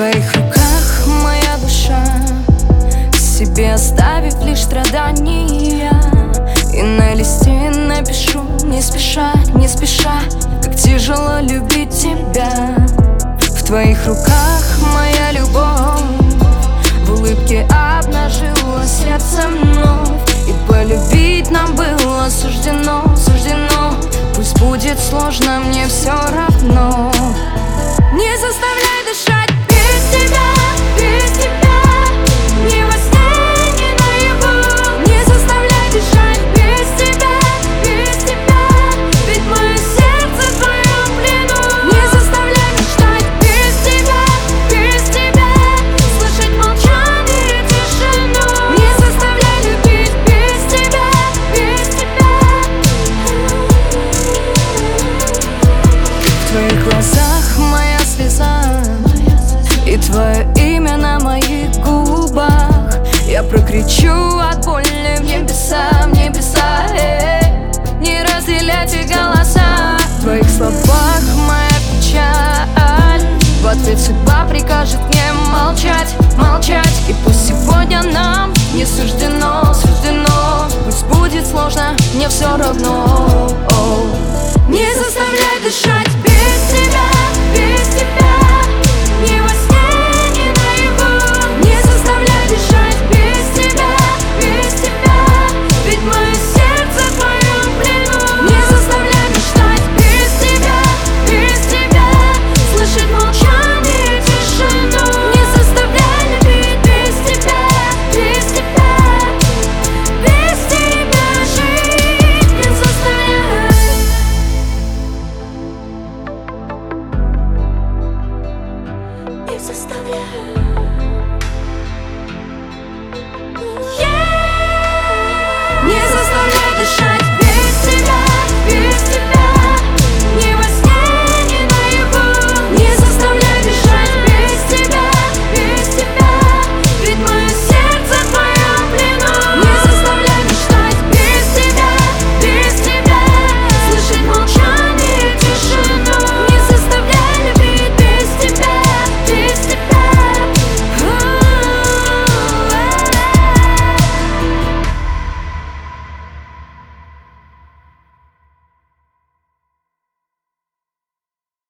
твоих руках моя душа, себе оставив лишь страдания. И на листе напишу, не спеша, не спеша, как тяжело любить тебя. В твоих руках моя любовь в улыбке обнажила сердце вновь. И полюбить нам было суждено, суждено. Пусть будет сложно, мне все равно. Не заставляй дышать без тебя, без тебя. Ни во сне, ни наяву. Не заставляй дышать без тебя, без тебя. Ведь мое сердце в твоем плену. Не заставляй мечтать без тебя, без тебя. Слышать молчание, тишину. Не заставляй любить без тебя, без тебя. В твоих глазах моя слеза и твое имя на моих губах. Я прокричу от боли в небеса, в небеса. Не разделять их голоса. В твоих словах моя печаль. В ответ судьба прикажет мне молчать, молчать. И пусть сегодня нам не суждено, суждено. Пусть будет сложно, мне все равно. Не заставляй дышать без тебя, без тебя. Ни во сне, ни наяву. Не заставляй дышать без тебя, без тебя. Ведь мое сердце в твоем плену. Не заставляй мечтать без тебя, без тебя. Слышать молчание, тишину. Не заставляй любить без тебя, без тебя. Без тебя жить не заставляй. Не заставляй.